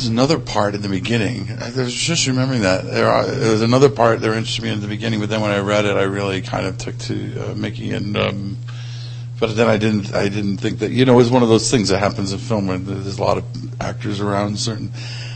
was another part in the beginning. I was just remembering that. There was another part they were interested in the beginning, but then when I read it, I really kind of took to making it. But then I didn't think that, it was one of those things that happens in film when there's a lot of actors around certain.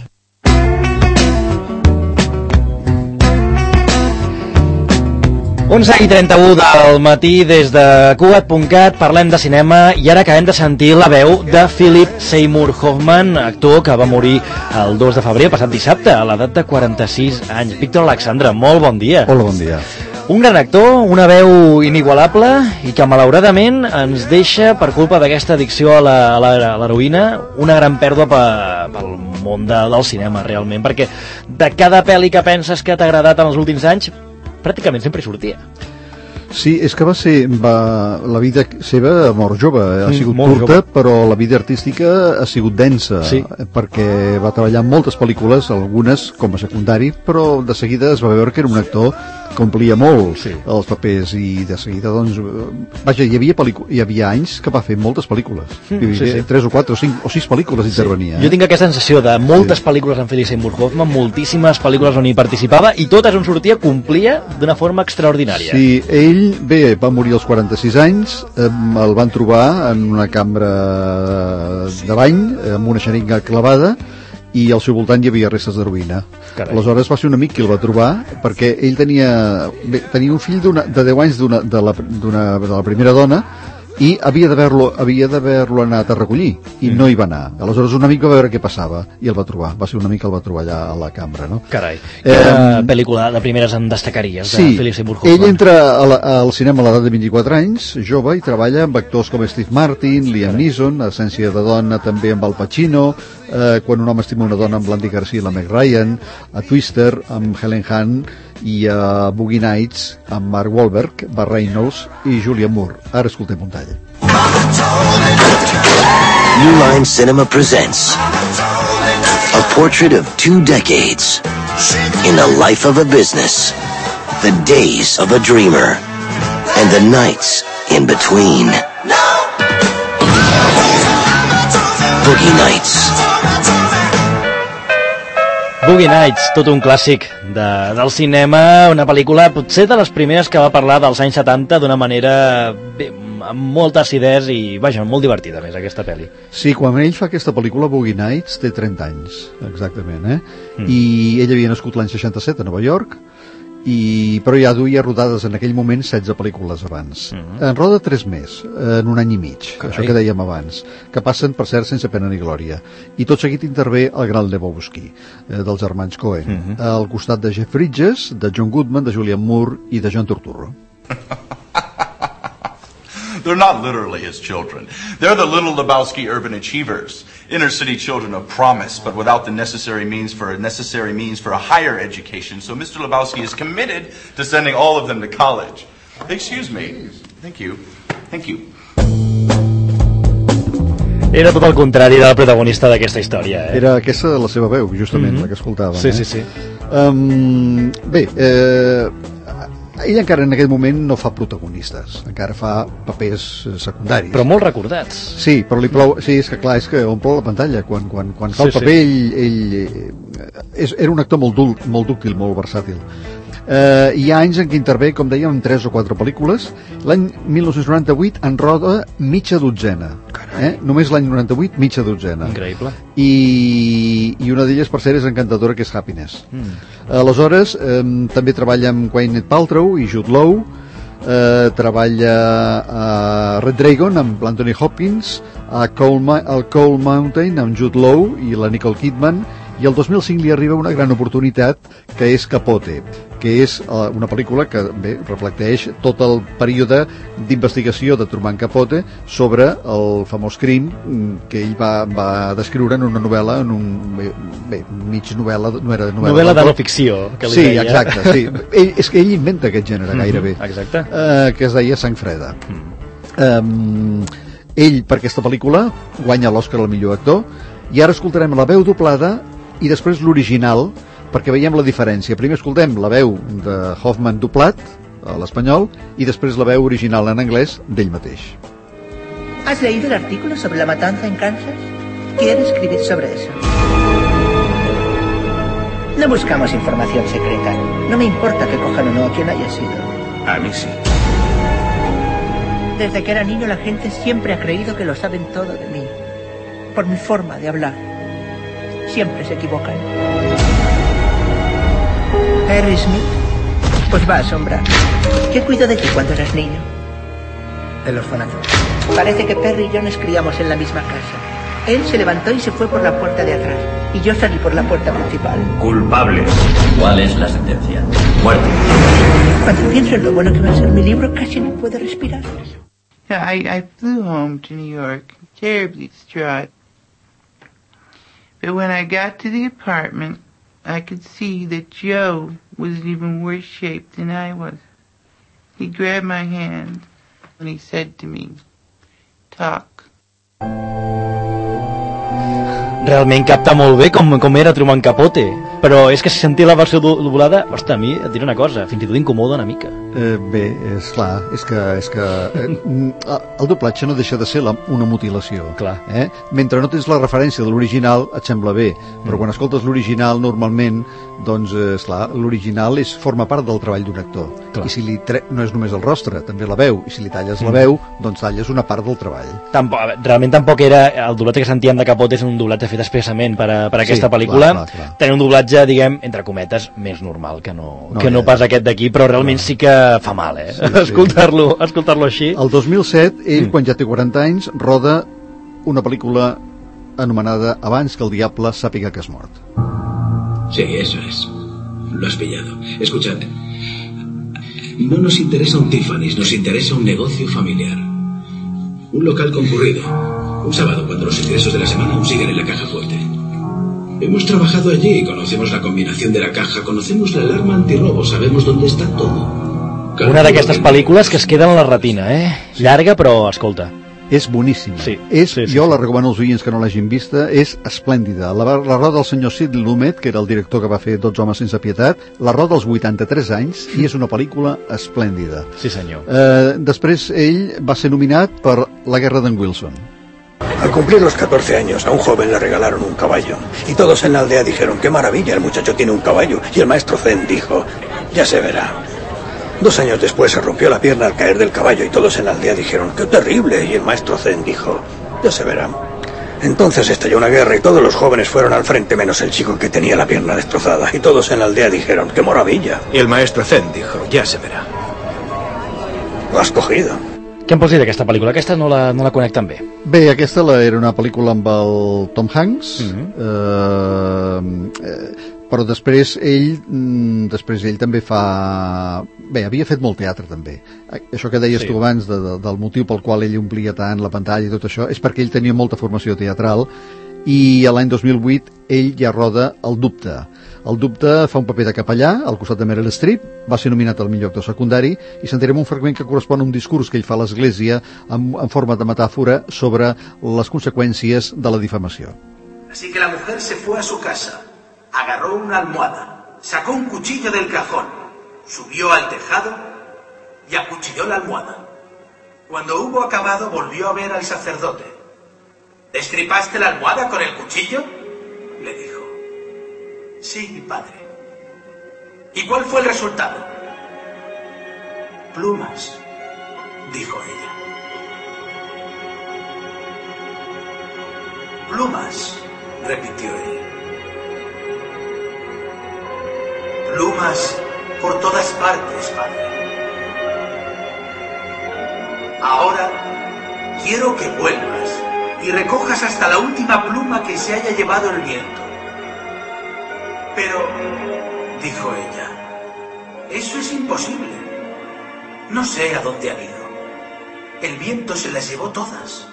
i 31 del matí des de Cugat.cat parlem de cinema i ara acabem de sentir la veu de Philip Seymour Hoffman, actor que va morir el 2 de febrer, passat dissabte, a l'edat de 46 anys. Víctor Alexandre, molt bon dia. Hola, bon dia. Un gran actor, una veu inigualable i que malauradament ens deixa, per culpa d'aquesta addicció a l'heroïna, una gran pèrdua pel món del cinema, realment, perquè de cada pel·li que penses que t'ha agradat en els últims anys pràcticament sempre hi sortia. Sí, és que la vida seva mort jove, ha sigut curta, però la vida artística ha sigut densa, perquè va treballar en moltes pel·lícules, algunes com a secundari, però de seguida es va veure que era un actor que omplia molt els papers i de seguida, doncs, vaja, hi havia anys que va fer moltes pel·lícules. 3 o 4 o 5 o 6 pel·lícules intervenia. Jo tinc aquesta sensació de moltes pel·lícules amb Philip Seymour Hoffman, moltíssimes pel·lícules on hi participava i totes on sortia complia d'una forma extraordinària. Sí, ell va morir als 46 anys, el van trobar en una cambra de bany amb una xeringa clavada i al seu voltant hi havia restes d'heroïna. Aleshores va ser un amic qui el va trobar, perquè ell tenia un fill de 10 anys de la primera dona i havia d'haver-lo anat a recollir i no hi va anar. Aleshores un amic va veure què passava i el va trobar. Va ser un amic que el va trobar allà a la cambra, no? Carai, quina pel·lícula de primeres en destacaries de Philip Seymour Hoffman? Ell entra al cinema a l'edat de 24 anys, jove, i treballa amb actors com Steve Martin, Liam Neeson, Essència de dona també amb Al Pacino, Quan un home estima una dona amb l'Andy Garcia i la Meg Ryan, a Twister amb Helen Hunt i a Boogie Nights amb Mark Wahlberg, Burt Reynolds i Julianne Moore. Ara escoltem un tall. New Line Cinema presents a portrait of 2 decades in the life of a business, the days of a dreamer, and the nights in between. Boogie Nights. Boogie Nights, tot un clàssic del cinema, una pel·lícula potser de les primeres que va parlar dels anys 70 d'una manera amb molta acidesa i, vaja, molt divertida més aquesta pel·li. Sí, quan ell fa aquesta pel·lícula, Boogie Nights, té 30 anys, exactament, I ell havia nascut l'any 67 a Nova York, però ja duia rodades en aquell moment 16 pel·lícules abans. En roda 3 més, en un any i mig, això que dèiem abans, que passen, per cert, sense pena ni glòria. I tot seguit intervé el gran Lebowski, dels germans Coen, al costat de Jeff Bridges, de John Goodman, de Julianne Moore i de John Turturro. They're not literally his children. They're the little Lebowski urban achievers, inner city children of promise, but without the necessary means for a higher education. So Mr. Lebowski is committed to sending all of them to college. Excuse me. Thank you. Thank you. Era tot el contrari del protagonista d'aquesta història. Era aquesta la seva veu, justament, la que escoltàvem. Sí. Ell encara en aquest moment no fa protagonistes, encara fa papers secundaris. Però molt recordats. Sí, però li plou... Sí, és que clar, és que omple la pantalla. Quan fa el paper, ell era un actor molt dúctil, molt versàtil. Hi ha anys en què intervé, com dèiem, en 3 o 4 pel·lícules. L'any 1998 en roda mitja dotzena. Només l'any 98, mitja dotzena. Increïble. I una d'elles, per cert, és encantadora, que és Happiness. Aleshores, també treballa amb Gwyneth Paltrow i Jude Law, treballa a Red Dragon amb l'Anthony Hopkins, a Cold Mountain amb Jude Law i la Nicole Kidman, i el 2005 li arriba una gran oportunitat, que és Capote, que és una pel·lícula que reflecteix tot el període d'investigació de Truman Capote sobre el famós crim que ell va descriure en una novel·la, mig novel·la, no era novel·la. Novel·la de no ficció, que li deia. Sí, exacte, sí. És que ell inventa aquest gènere gairebé. Exacte. Que es deia Sang Freda. Ell, per aquesta pel·lícula, guanya l'Oscar al millor actor, i ara escoltarem la veu doblada i després l'original, perquè veiem la diferència. Primer escoltem la veu de Hoffman doblat a l'espanyol y després la veu original en anglès d'ell mateix. ¿Has leído el artículo sobre la matanza en Kansas? Quiero escribir sobre eso. No buscamos información secreta. No me importa que cojan o no a quien haya sido. A mí sí. Desde que era niño la gente siempre ha creído que lo saben todo de mí. Por mi forma de hablar. Siempre se equivocan. Perry Smith, pues va a asombrar. ¿Quién cuidó de ti cuando eras niño? El orfanato. Parece que Perry y yo nos criamos en la misma casa. Él se levantó y se fue por la puerta de atrás. Y yo salí por la puerta principal. Culpable. ¿Cuál es la sentencia? Muerte. Cuando pienso en lo bueno que va a ser mi libro, casi no puedo respirar. I flew home to New York, terribly distraught. But when I got to the apartment, I could see that Joe was in even worse shape than I was. He grabbed my hand and he said to me, "Talk." Realment capta molt bé com era Truman Capote, però és que si sentir la versió doblada, ostres, a mi et diré una cosa, fins i tot incomoda una mica. Bé, és clar, és que el doblatge no deixa de ser una mutilació. Clar. Mentre no tens la referència de l'original et sembla bé, però quan escoltes l'original normalment, doncs, esclar, l'original forma part del treball d'un actor. Clar. I si no és només el rostre, també la veu, i si li talles la veu, doncs talles una part del treball. Realment tampoc era el doblatge que sentíem de Capote, és un doblatge fet expressament per aquesta pel·lícula. Clar. Tenia un doblatge, diguem, entre cometes, més normal que no pas aquest d'aquí, però realment sí que fa mal, Sí. Escoltar-lo així. El 2007, ell, quan ja té 40 anys, roda una pel·lícula anomenada Abans que el diable sàpiga que has mort. Sí, eso es. Lo has pillado. Escuchad. No nos interesa un Tiffany's, nos interesa un negocio familiar. Un local concurrido. Un sábado, cuando los ingresos de la semana aún siguen en la caja fuerte. Hemos trabajado allí, conocemos la combinación de la caja, conocemos la alarma antirrobo, sabemos dónde está todo. Una d'aquestes pel·lícules que es queda en la retina, Llarga, però, escolta. És boníssima. Sí. Jo la recomano als oients que no l'hagin vista, és esplèndida. La roda del senyor Sid Lumet, que era el director que va fer 12 homes sense pietat, la roda als 83 anys, i és una pel·lícula esplèndida. Sí, senyor. Després ell va ser nominat per La guerra d'en Wilson. Al cumplir los 14 años, a un joven le regalaron un caballo. Y todos en la aldea dijeron, ¡qué maravilla, el muchacho tiene un caballo! Y el maestro Zen dijo, ya se verá. 2 años después se rompió la pierna al caer del caballo y todos en la aldea dijeron, ¡qué terrible! Y el maestro Zen dijo, ya se verá. Entonces estalló una guerra y todos los jóvenes fueron al frente menos el chico que tenía la pierna destrozada. Y todos en la aldea dijeron, ¡qué maravilla! Y el maestro Zen dijo, ya se verá. Lo has cogido. Què em pots dir d'aquesta pel·lícula? Aquesta no la conec tan bé. Bé, aquesta era una pel·lícula amb el Tom Hanks, però després ell també fa... Bé, havia fet molt teatre també. Això que deies tu abans del motiu pel qual ell omplia tant la pantalla i tot això és perquè ell tenia molta formació teatral i l'any 2008 ell ja roda El dubte. El dubte fa un paper de capellà al costat de Meryl Streep, va ser nominat al millor actor secundari i sentirem un fragment que correspon a un discurs que ell fa a l'església en forma de metàfora sobre les conseqüències de la difamació. Así que la mujer se fue a su casa, agarró una almohada, sacó un cuchillo del cajón, subió al tejado y acuchilló la almohada. Cuando hubo acabado volvió a ver al sacerdote. ¿Destripaste la almohada con el cuchillo?, le dijo. Sí, padre. ¿Y cuál fue el resultado? Plumas, dijo ella. Plumas, repitió él. Plumas por todas partes, padre. Ahora quiero que vuelvas y recojas hasta la última pluma que se haya llevado el viento. Pero, dijo ella, eso es imposible. No sé a dónde han ido. El viento se las llevó todas.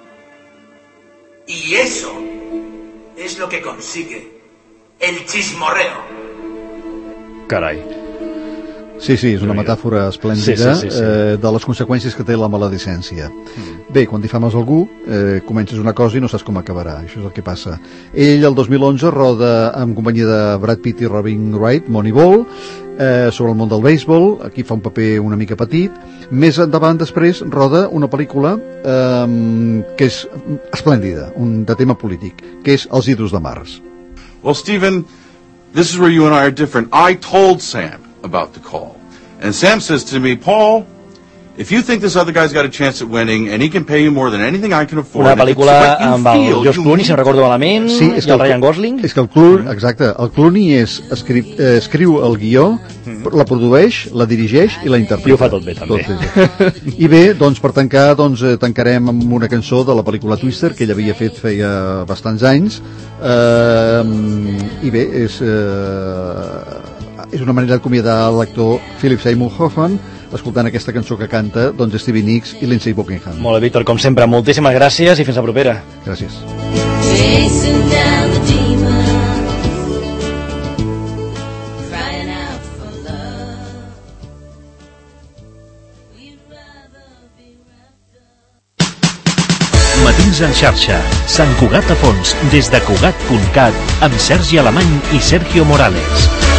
Y eso es lo que consigue el chismorreo. Carai. Sí, és una metàfora esplèndida de les conseqüències que té la maledicència. Bé, quan difames algú, comences una cosa i no saps com acabarà. Això és el que passa. Ell, el 2011, roda en companyia de Brad Pitt i Robin Wright, Moneyball, sobre el món del béisbol. Aquí fa un paper una mica petit. Més endavant, després, roda una pel·lícula que és esplèndida, de tema polític, que és Els ídols de Mars. Well, Stephen, this is where you and I are different. I told Sam about the call. And Sam says to me, Paul, if you think this other guy's got a chance at winning and he can pay you more than anything I can afford... Una pel·lícula amb el George Clooney, si no recordo malament, i el Ryan Gosling. És que el Clooney escriu el guió, la produeix, la dirigeix i la interpreta. I ho fa tot bé, també. I bé, doncs per tancar, tancarem amb una cançó de la pel·lícula Twister, que ell havia fet feia bastants anys. I bé, és una manera d'acomiadar l'actor Philip Seymour Hoffman, escoltant aquesta cançó que canta Stevie Nicks i Lindsey Buckingham. Molt bé, Víctor, com sempre, moltíssimes gràcies i fins la propera. Gràcies. Matins en xarxa, Sant Cugat a fons, des de Cugat.cat, amb Sergi Alemany i Sergio Morales.